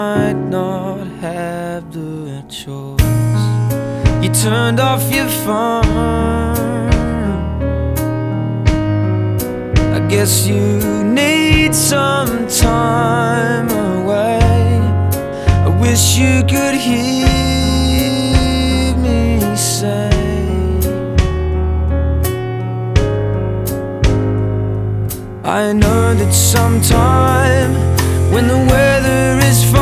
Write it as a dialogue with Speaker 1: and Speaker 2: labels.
Speaker 1: might not have the choice. You turned off your phone. I guess you need some time away. I wish you could hear me say, I know that sometime when the weather is fine,